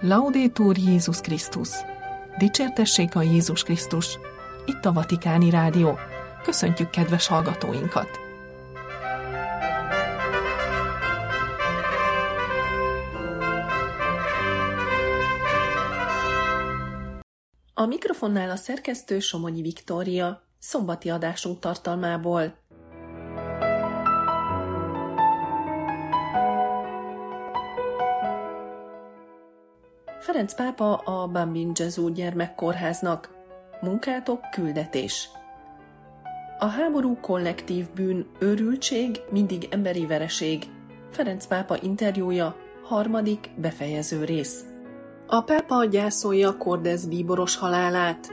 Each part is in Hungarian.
Laudetur Jézus Krisztus! Dicsértessék a Jézus Krisztus! Itt a Vatikáni Rádió. Köszöntjük kedves hallgatóinkat! A mikrofonnál a szerkesztő Somonyi Viktória, szombati adásunk tartalmából. Ferenc pápa a Bambino Gesù gyermekkórháznak. Munkátok küldetés. A háború kollektív bűn, őrültség, mindig emberi vereség. Ferenc pápa interjúja, 3. befejező rész. A pápa gyászolja Cordes bíboros halálát.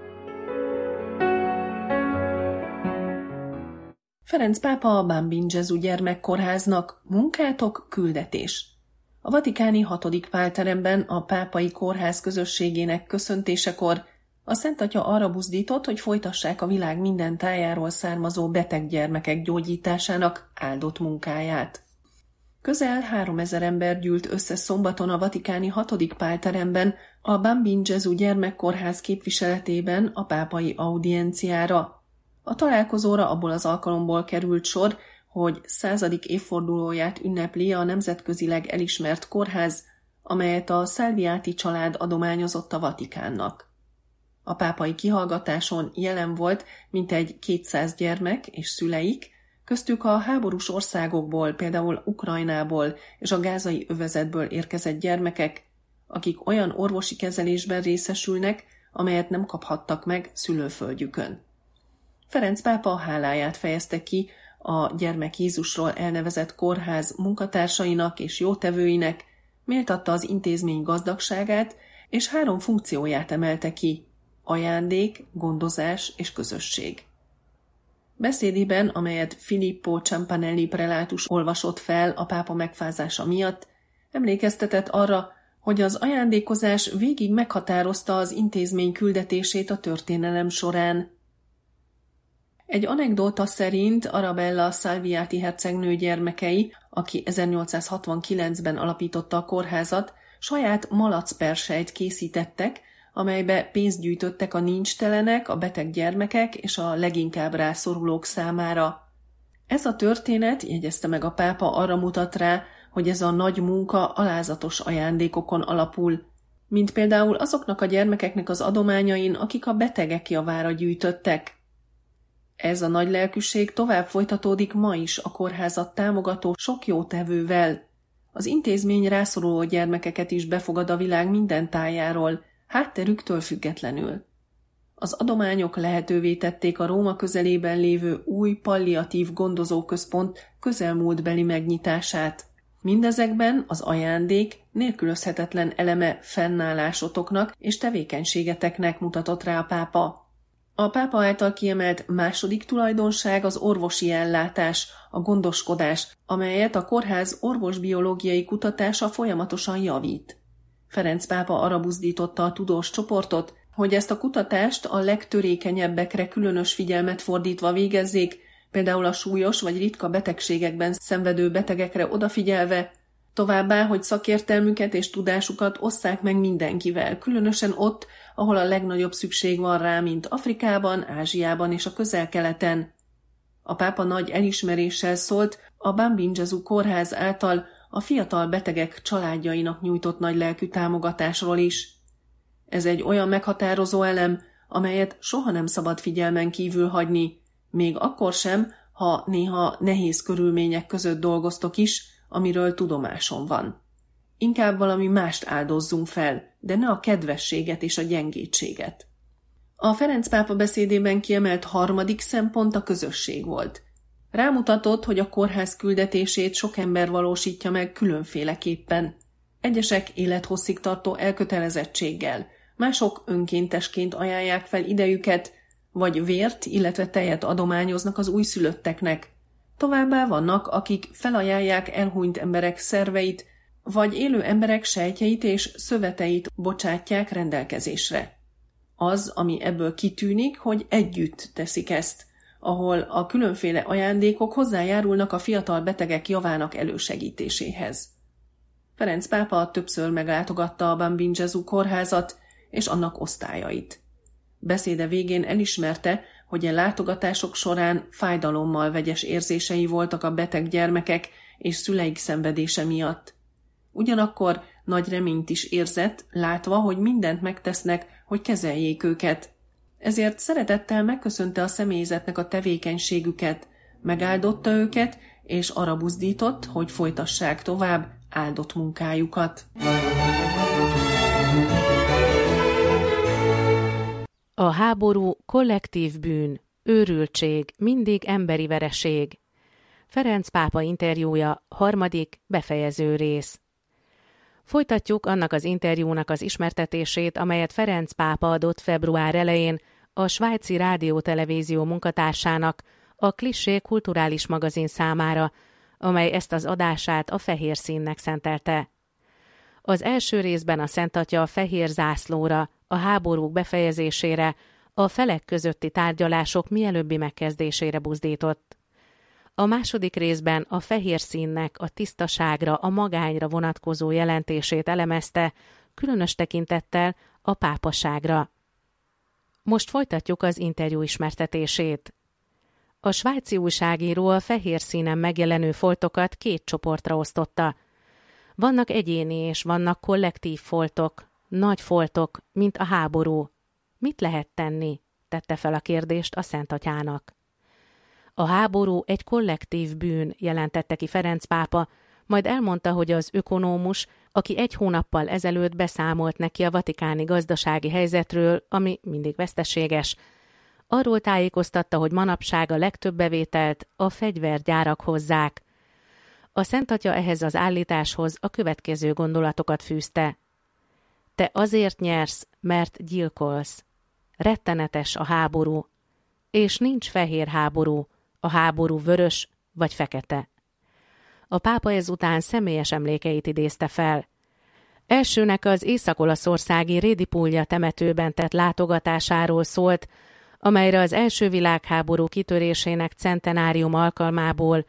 Ferenc pápa a Bambino Gesù gyermekkórháznak. Munkátok küldetés. A vatikáni 6. Pálteremben a pápai kórház közösségének köszöntésekor a Szent Atya arra buzdított, hogy folytassák a világ minden tájáról származó beteg gyermekek gyógyításának áldott munkáját. Közel 3000 ember gyűlt össze szombaton a vatikáni 6. Pálteremben a Bambino Gesù gyermekkórház képviseletében a pápai audienciára. A találkozóra abból az alkalomból került sor, hogy 100. évfordulóját ünnepli a nemzetközileg elismert kórház, amelyet a Salviati család adományozott a Vatikánnak. A pápai kihallgatáson jelen volt mintegy 200 gyermek és szüleik, köztük a háborús országokból, például Ukrajnából és a gázai övezetből érkezett gyermekek, akik olyan orvosi kezelésben részesülnek, amelyet nem kaphattak meg szülőföldjükön. Ferenc pápa háláját fejezte ki a Gyermek Jézusról elnevezett kórház munkatársainak és jótevőinek, méltatta az intézmény gazdagságát, és 3 funkcióját emelte ki: ajándék, gondozás és közösség. Beszédében, amelyet Filippo Ciampanelli prelátus olvasott fel a pápa megfázása miatt, emlékeztetett arra, hogy az ajándékozás végig meghatározta az intézmény küldetését a történelem során. Egy anekdóta szerint Arabella Salviati hercegnő gyermekei, aki 1869-ben alapította a kórházat, saját malacperselyt készítettek, amelybe pénzt gyűjtöttek a nincstelenek, a beteg gyermekek és a leginkább rászorulók számára. Ez a történet, jegyezte meg a pápa, arra mutat rá, hogy ez a nagy munka alázatos ajándékokon alapul, mint például azoknak a gyermekeknek az adományain, akik a betegek javára gyűjtöttek. Ez a nagy lelkűség tovább folytatódik ma is a kórházat támogató sok jótevővel. Az intézmény rászoruló gyermekeket is befogad a világ minden tájáról, hátterüktől függetlenül. Az adományok lehetővé tették a Róma közelében lévő új palliatív gondozóközpont közelmúltbeli megnyitását. Mindezekben az ajándék nélkülözhetetlen eleme fennállásotoknak és tevékenységeteknek mutatott rá a pápa. A pápa által kiemelt második tulajdonság az orvosi ellátás, a gondoskodás, amelyet a kórház orvosbiológiai kutatása folyamatosan javít. Ferenc pápa arra buzdította a tudós csoportot, hogy ezt a kutatást a legtörékenyebbekre különös figyelmet fordítva végezzék, például a súlyos vagy ritka betegségekben szenvedő betegekre odafigyelve, továbbá, hogy szakértelmüket és tudásukat osszák meg mindenkivel, különösen ott, ahol a legnagyobb szükség van rá, mint Afrikában, Ázsiában és a Közel-Keleten. A pápa nagy elismeréssel szólt a Bambino Gesù kórház által a fiatal betegek családjainak nyújtott nagylelkű támogatásról is. Ez egy olyan meghatározó elem, amelyet soha nem szabad figyelmen kívül hagyni, még akkor sem, ha néha nehéz körülmények között dolgoztok is, amiről tudomásom van. Inkább valami mást áldozzunk fel, de ne a kedvességet és a gyengétséget. A Ferenc pápa beszédében kiemelt 3. szempont a közösség volt. Rámutatott, hogy a kórház küldetését sok ember valósítja meg különféleképpen. Egyesek élethosszig tartó elkötelezettséggel, mások önkéntesként ajánlják fel idejüket, vagy vért, illetve tejet adományoznak az újszülötteknek. Továbbá vannak, akik felajánlják elhunyt emberek szerveit, vagy élő emberek sejtjeit és szöveteit bocsátják rendelkezésre. Az, ami ebből kitűnik, hogy együtt teszik ezt, ahol a különféle ajándékok hozzájárulnak a fiatal betegek javának elősegítéséhez. Ferenc pápa többször meglátogatta a Bambin Gesù kórházat és annak osztályait. Beszéde végén elismerte, hogy a látogatások során fájdalommal vegyes érzései voltak a beteg gyermekek és szüleik szenvedése miatt. Ugyanakkor nagy reményt is érzett, látva, hogy mindent megtesznek, hogy kezeljék őket. Ezért szeretettel megköszönte a személyzetnek a tevékenységüket, megáldotta őket, és arra buzdított, hogy folytassák tovább áldott munkájukat. A háború kollektív bűn, őrültség, mindig emberi vereség. Ferenc pápa interjúja, 3. befejező rész. Folytatjuk annak az interjúnak az ismertetését, amelyet Ferenc pápa adott február elején a svájci rádió-televízió munkatársának, a Klisché kulturális magazin számára, amely ezt az adását a fehér színnek szentelte. Az első részben a Szent Atya a fehér zászlóra, a háborúk befejezésére, a felek közötti tárgyalások mielőbbi megkezdésére buzdított. A második részben a fehér színnek a tisztaságra, a magányra vonatkozó jelentését elemezte, különös tekintettel a pápaságra. Most folytatjuk az interjú ismertetését. A svájci újságíró a fehér színen megjelenő foltokat 2 csoportra osztotta. Vannak egyéni és vannak kollektív foltok, nagy foltok, mint a háború. Mit lehet tenni? Tette fel a kérdést a Szent Atyának. A háború egy kollektív bűn, jelentette ki Ferenc pápa, majd elmondta, hogy az ökonómus, aki 1 hónappal ezelőtt beszámolt neki a vatikáni gazdasági helyzetről, ami mindig veszteséges, arról tájékoztatta, hogy manapság a legtöbb bevételt a fegyvergyárak hozzák. A Szent Atya ehhez az állításhoz a következő gondolatokat fűzte. Te azért nyersz, mert gyilkolsz. Rettenetes a háború. És nincs fehér háború, a háború vörös vagy fekete. A pápa ezután személyes emlékeit idézte fel. Elsőnek az észak-olaszországi Redi Puglia temetőben tett látogatásáról szólt, amelyre az első világháború kitörésének centenárium alkalmából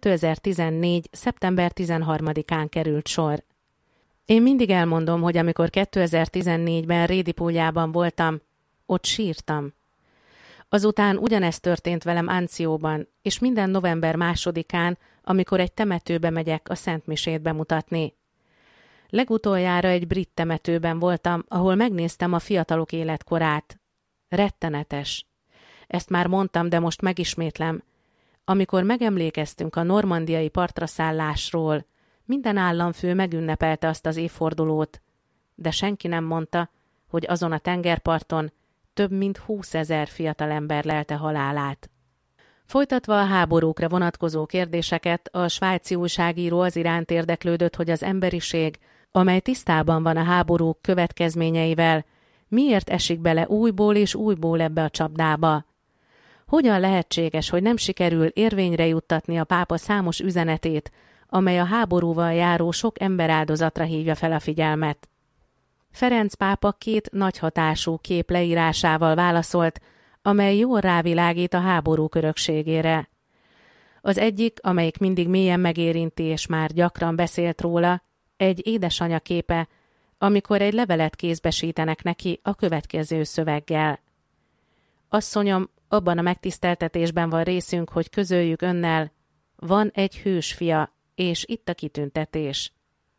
2014. szeptember 13-án került sor. Én mindig elmondom, hogy amikor 2014-ben Redi Pugliában voltam, ott sírtam. Azután ugyanezt történt velem Ancióban, és minden november 2-án, amikor egy temetőbe megyek a szentmisét bemutatni. Legutoljára egy brit temetőben voltam, ahol megnéztem a fiatalok életkorát. Rettenetes. Ezt már mondtam, de most megismétlem. Amikor megemlékeztünk a normandiai partraszállásról, minden államfő megünnepelte azt az évfordulót, de senki nem mondta, hogy azon a tengerparton több mint 20 000 fiatalember lelte halálát. Folytatva a háborúkra vonatkozó kérdéseket, a svájci újságíró az iránt érdeklődött, hogy az emberiség, amely tisztában van a háborúk következményeivel, miért esik bele újból és újból ebbe a csapdába? Hogyan lehetséges, hogy nem sikerül érvényre juttatni a pápa számos üzenetét, amely a háborúval járó sok emberáldozatra hívja fel a figyelmet? Ferenc pápa 2 nagy hatású kép leírásával válaszolt, amely jól rávilágít a háborúk örökségére. Az egyik, amelyik mindig mélyen megérinti és már gyakran beszélt róla, egy édesanya képe, amikor egy levelet kézbesítenek neki a következő szöveggel. Asszonyom, abban a megtiszteltetésben van részünk, hogy közöljük önnel, van egy hős fia, és itt a kitüntetés.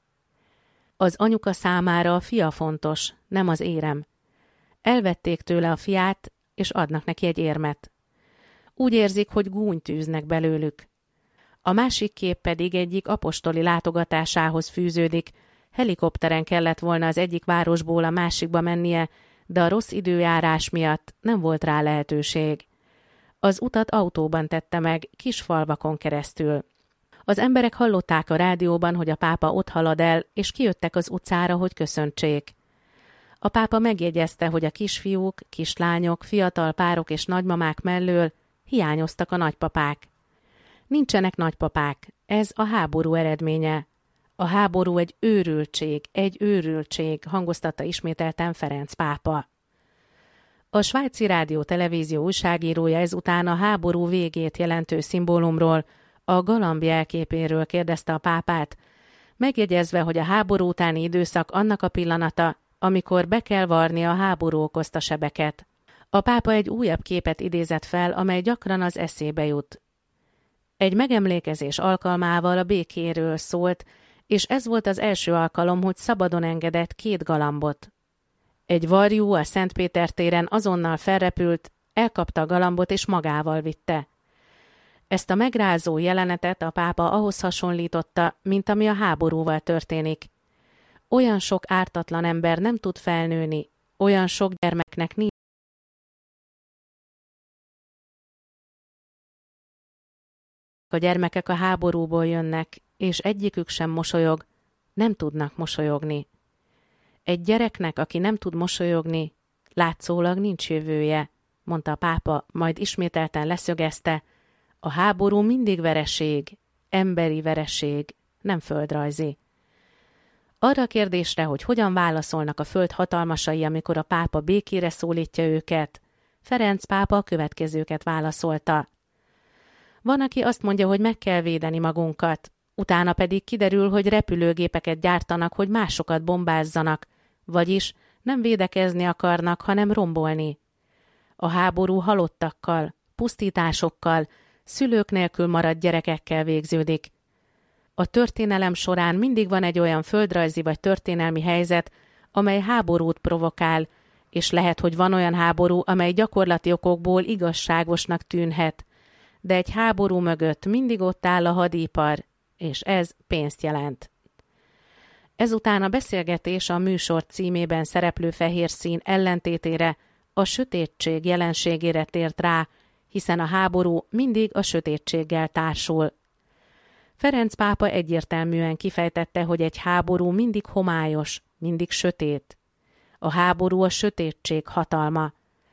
Az anyuka számára a fia fontos, nem az érem. Elvették tőle a fiát, és adnak neki egy érmet. Úgy érzik, hogy gúnyt űznek belőlük. A másik kép pedig egyik apostoli látogatásához fűződik. Helikopteren kellett volna az egyik városból a másikba mennie, de a rossz időjárás miatt nem volt rá lehetőség. Az utat autóban tette meg, kis falvakon keresztül. Az emberek hallották a rádióban, hogy a pápa ott halad el, és kijöttek az utcára, hogy köszöntsék. A pápa megjegyezte, hogy a kisfiúk, kislányok, fiatal párok és nagymamák mellől hiányoztak a nagypapák. Nincsenek nagypapák, ez a háború eredménye. A háború egy őrültség, hangoztatta ismételten Ferenc pápa. A svájci rádió-televízió újságírója ezután a háború végét jelentő szimbólumról, a galamb jelképéről kérdezte a pápát, megjegyezve, hogy a háború utáni időszak annak a pillanata, amikor be kell varni a háború okozta sebeket. A pápa egy újabb képet idézett fel, amely gyakran az eszébe jut. Egy megemlékezés alkalmával a békéről szólt, és ez volt az első alkalom, hogy szabadon engedett 2 galambot. Egy varjú a Szentpéter téren azonnal felrepült, elkapta a galambot és magával vitte. Ezt a megrázó jelenetet a pápa ahhoz hasonlította, mint ami a háborúval történik. Olyan sok ártatlan ember nem tud felnőni, olyan sok gyermeknek nincs. A gyermekek a háborúból jönnek, és egyikük sem mosolyog, nem tudnak mosolyogni. Egy gyereknek, aki nem tud mosolyogni, látszólag nincs jövője, mondta a pápa, majd ismételten leszögezte, a háború mindig vereség, emberi vereség, nem földrajzi. Arra a kérdésre, hogy hogyan válaszolnak a föld hatalmasai, amikor a pápa békére szólítja őket, Ferenc pápa a következőket válaszolta. Van, aki azt mondja, hogy meg kell védeni magunkat, utána pedig kiderül, hogy repülőgépeket gyártanak, hogy másokat bombázzanak, vagyis nem védekezni akarnak, hanem rombolni. A háború halottakkal, pusztításokkal, szülők nélkül maradt gyerekekkel végződik. A történelem során mindig van egy olyan földrajzi vagy történelmi helyzet, amely háborút provokál, és lehet, hogy van olyan háború, amely gyakorlati okokból igazságosnak tűnhet, de egy háború mögött mindig ott áll a hadipar, és ez pénzt jelent. Ezután a beszélgetés a műsor címében szereplő fehér szín ellentétére, a sötétség jelenségére tért rá, hiszen a háború mindig a sötétséggel társul. Ferenc pápa egyértelműen kifejtette, hogy egy háború mindig homályos, mindig sötét. A háború a sötétség hatalma.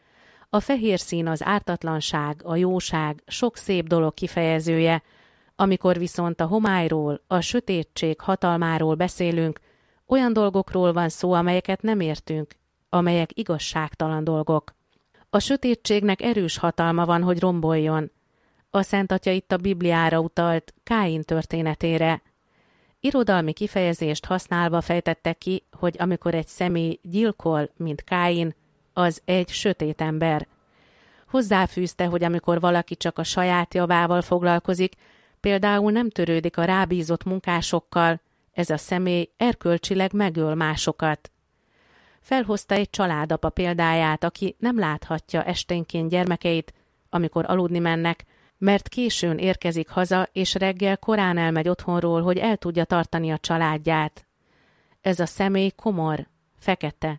A fehér szín az ártatlanság, a jóság, sok szép dolog kifejezője, amikor viszont a homályról, a sötétség hatalmáról beszélünk, olyan dolgokról van szó, amelyeket nem értünk, amelyek igazságtalan dolgok. A sötétségnek erős hatalma van, hogy romboljon. A Szent Atya itt a Bibliára utalt, Káin történetére. Irodalmi kifejezést használva fejtette ki, hogy amikor egy személy gyilkol, mint Káin, az egy sötét ember. Hozzáfűzte, hogy amikor valaki csak a saját javával foglalkozik, például nem törődik a rábízott munkásokkal, ez a személy erkölcsileg megöl másokat. Felhozta egy családapa példáját, aki nem láthatja esténként gyermekeit, amikor aludni mennek, mert későn érkezik haza, és reggel korán elmegy otthonról, hogy el tudja tartani a családját. Ez a személy komor, fekete.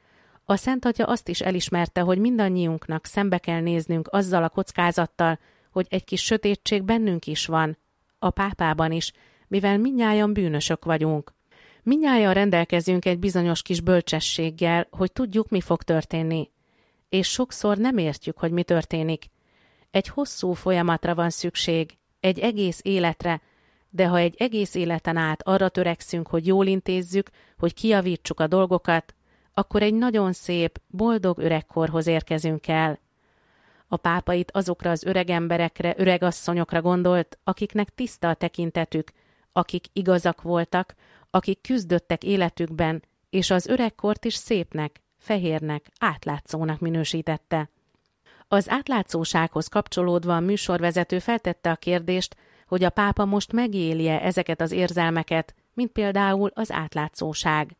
A Szent Atya azt is elismerte, hogy mindannyiunknak szembe kell néznünk azzal a kockázattal, hogy egy kis sötétség bennünk is van, a pápában is, mivel mindnyájan bűnösök vagyunk. Mindnyájan rendelkezünk egy bizonyos kis bölcsességgel, hogy tudjuk, mi fog történni. És sokszor nem értjük, hogy mi történik. Egy hosszú folyamatra van szükség, egy egész életre, de ha egy egész életen át arra törekszünk, hogy jól intézzük, hogy kijavítsuk a dolgokat, akkor egy nagyon szép, boldog öregkorhoz érkezünk el. A pápa itt azokra az öreg emberekre, öregasszonyokra gondolt, akiknek tiszta a tekintetük, akik igazak voltak, akik küzdöttek életükben, és az öregkort is szépnek, fehérnek, átlátszónak minősítette. Az átlátszósághoz kapcsolódva a műsorvezető feltette a kérdést, hogy a pápa most megéli-e ezeket az érzelmeket, mint például az átlátszóság.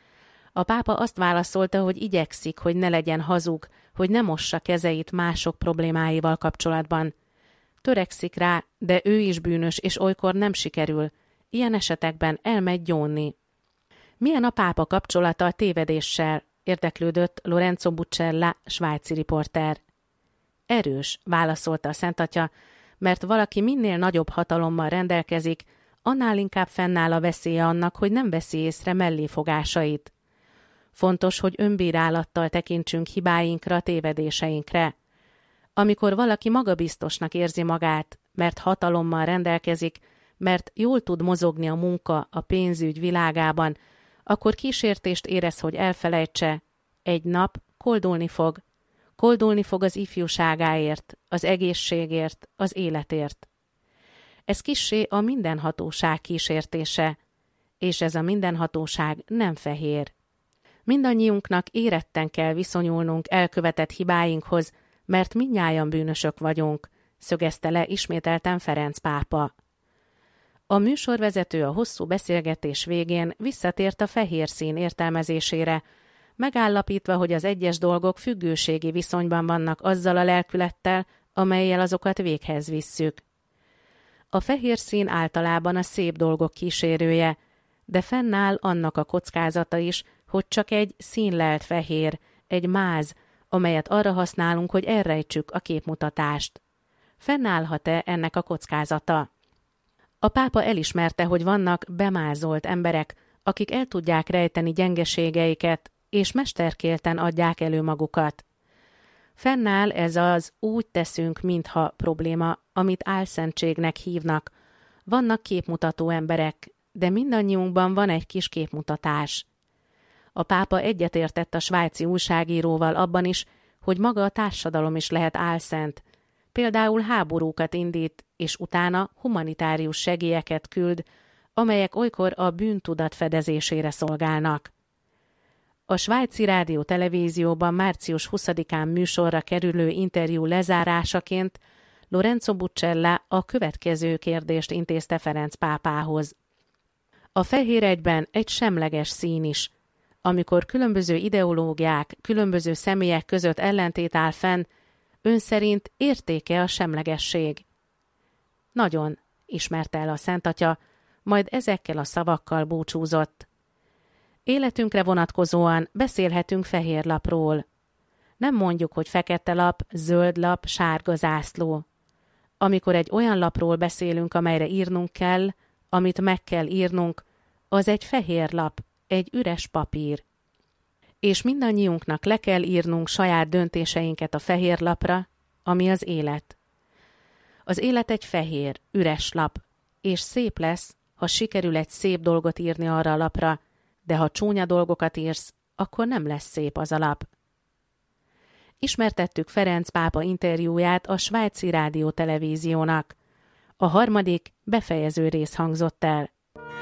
A pápa azt válaszolta, hogy igyekszik, hogy ne legyen hazug, hogy ne mossa kezeit mások problémáival kapcsolatban. Törekszik rá, de ő is bűnös, és olykor nem sikerül. Ilyen esetekben elmegy gyónni. Milyen a pápa kapcsolata a tévedéssel? Érdeklődött Lorenzo Buccella, svájci riporter. Erős, válaszolta a Szent Atya, mert valaki minél nagyobb hatalommal rendelkezik, annál inkább fennáll a veszélye annak, hogy nem veszi észre melléfogásait. Fontos, hogy önbírálattal tekintsünk hibáinkra, tévedéseinkre. Amikor valaki magabiztosnak érzi magát, mert hatalommal rendelkezik, mert jól tud mozogni a munka, a pénzügy világában, akkor kísértést érez, hogy elfelejtse. Egy nap koldulni fog. Koldulni fog az ifjúságáért, az egészségért, az életért. Ez kissé a mindenhatóság kísértése. és ez a mindenhatóság nem fehér. Mindannyiunknak éretten kell viszonyulnunk elkövetett hibáinkhoz, mert mindnyájan bűnösök vagyunk, szögezte le ismételten Ferenc pápa. A műsorvezető a hosszú beszélgetés végén visszatért a fehér szín értelmezésére, megállapítva, hogy az egyes dolgok függőségi viszonyban vannak azzal a lelkülettel, amellyel azokat véghez visszük. A fehér szín általában a szép dolgok kísérője, de fennáll annak a kockázata is, hogy csak egy színlelt fehér, egy máz, amelyet arra használunk, hogy elrejtsük a képmutatást. Fennállhat-e ennek a kockázata? A pápa elismerte, hogy vannak bemázolt emberek, akik el tudják rejteni gyengeségeiket, és mesterkélten adják elő magukat. Fennáll ez az úgy teszünk, mintha probléma, amit álszentségnek hívnak. Vannak képmutató emberek, de mindannyiunkban van egy kis képmutatás. A pápa egyetértett a svájci újságíróval abban is, hogy maga a társadalom is lehet álszent. Például háborúkat indít, és utána humanitárius segélyeket küld, amelyek olykor a bűntudat fedezésére szolgálnak. A svájci rádió-televízióban március 20-án műsorra kerülő interjú lezárásaként Lorenzo Buccella a következő kérdést intézte Ferenc pápához. A fehér egyben egy semleges szín is. Amikor különböző ideológiák, különböző személyek között ellentét áll fenn, ön szerint értéke a semlegesség? Nagyon, ismerte el a Szentatya, majd ezekkel a szavakkal búcsúzott. Életünkre vonatkozóan beszélhetünk fehér lapról. Nem mondjuk, hogy fekete lap, zöld lap, sárga zászló. Amikor egy olyan lapról beszélünk, amelyre írnunk kell, amit meg kell írnunk, az egy fehér lap, egy üres papír. És mindannyiunknak le kell írnunk saját döntéseinket a fehér lapra, ami az élet. Az élet egy fehér, üres lap, és szép lesz, ha sikerül egy szép dolgot írni arra a lapra, de ha csúnya dolgokat írsz, akkor nem lesz szép az a lap. Ismertettük Ferenc pápa interjúját a svájci rádió-televíziónak. A harmadik, befejező rész hangzott el.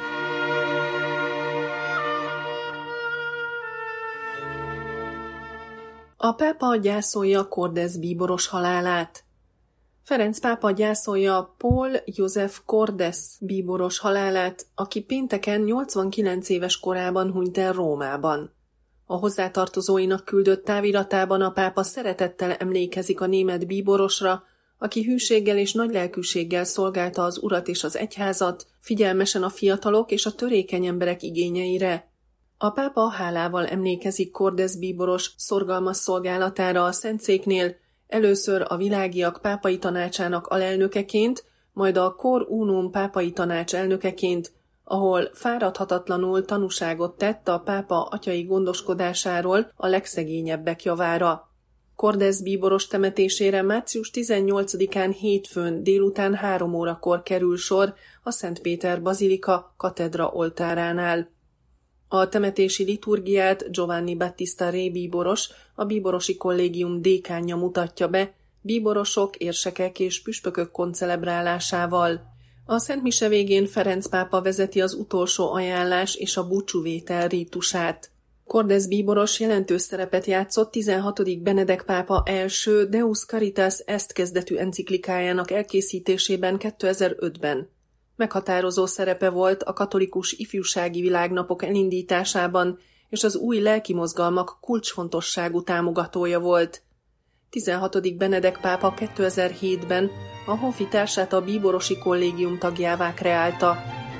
A pápa gyászolja Cordes bíboros halálát. Ferenc pápa gyászolja Paul Joseph Cordes bíboros halálát, aki pénteken 89 éves korában hunyt el Rómában. A hozzátartozóinak küldött táviratában a pápa szeretettel emlékezik a német bíborosra, aki hűséggel és nagy lelkűséggel szolgálta az urat és az egyházat, figyelmesen a fiatalok és a törékeny emberek igényeire. A pápa hálával emlékezik Cordes bíboros szorgalmas szolgálatára a Szentszéknél, először a Világiak pápai tanácsának alelnökeként, majd a Cor Unum pápai tanács elnökeként, ahol fáradhatatlanul tanúságot tett a pápa atyai gondoskodásáról a legszegényebbek javára. Cordes bíboros temetésére március 18-án hétfőn délután 3 órakor kerül sor a Szent Péter bazilika katedra oltáránál. A temetési liturgiát Giovanni Battista Re bíboros, a bíborosi kollégium dékánja mutatja be, bíborosok, érsekek és püspökök koncelebrálásával. A szentmise végén Ferenc pápa vezeti az utolsó ajánlás és a búcsúvétel rítusát. Cordes bíboros jelentős szerepet játszott 16. Benedek pápa első Deus Caritas Est kezdetű enciklikájának elkészítésében 2005-ben. Meghatározó szerepe volt a katolikus ifjúsági világnapok elindításában, és az új lelkimozgalmak kulcsfontosságú támogatója volt. 16. Benedek pápa 2007-ben a honfitársát a bíborosi kollégium tagjává kreálta.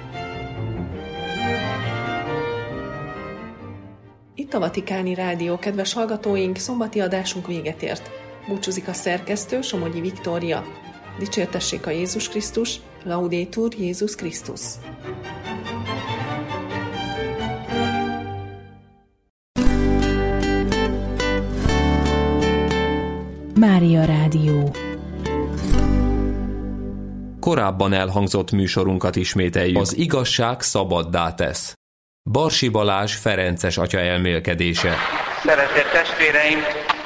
Itt a Vatikáni Rádió, kedves hallgatóink, szombati adásunk véget ért. Búcsúzik a szerkesztő, Somogyi Viktória. Dicsértessék a Jézus Krisztus, Laudetur Jézus Krisztus. Mária Rádió. Korábban elhangzott műsorunkat ismételjük. Az igazság szabaddá tesz. Barsi Balázs ferences atya elmélkedése. Szeretett testvéreim,